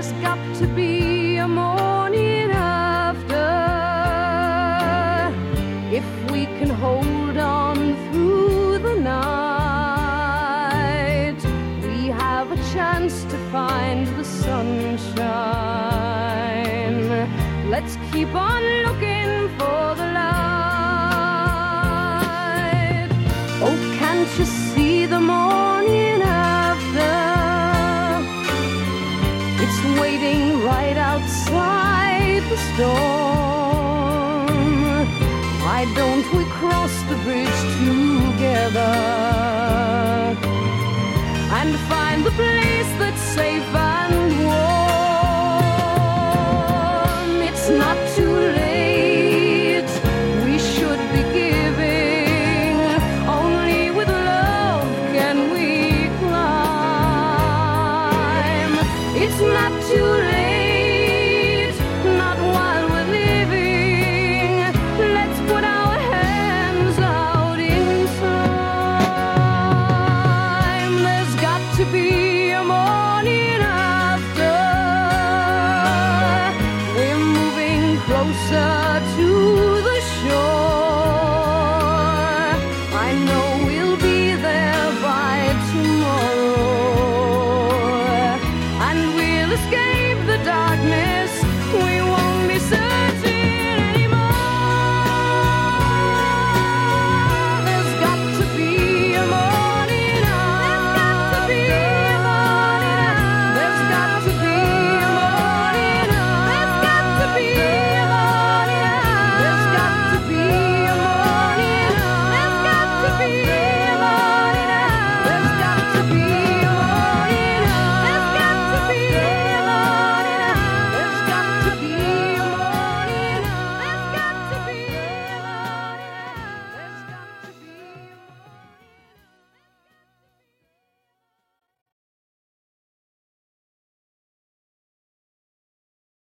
there's got to be a morning after. If we can hold on through the night, we have a chance to find the sunshine. Let's keep on looking for the light. Oh, can't you see the morning after? It's waiting right outside the storm. Why don't we cross the bridge together and find the place that's safe and warm? It's not too late, we should be giving. Only with love can we climb. It's not too late, not while we're living. Let's put our hands out in time. There's got to be a morning after. We're moving closer to the shore. I know we'll be there by tomorrow, and we'll escape the darkness. We won't be searching anymore. There's got to be a morning after. There's got to be a morning after. There's got to be a morning after. There's got to be a morning after. There's got to be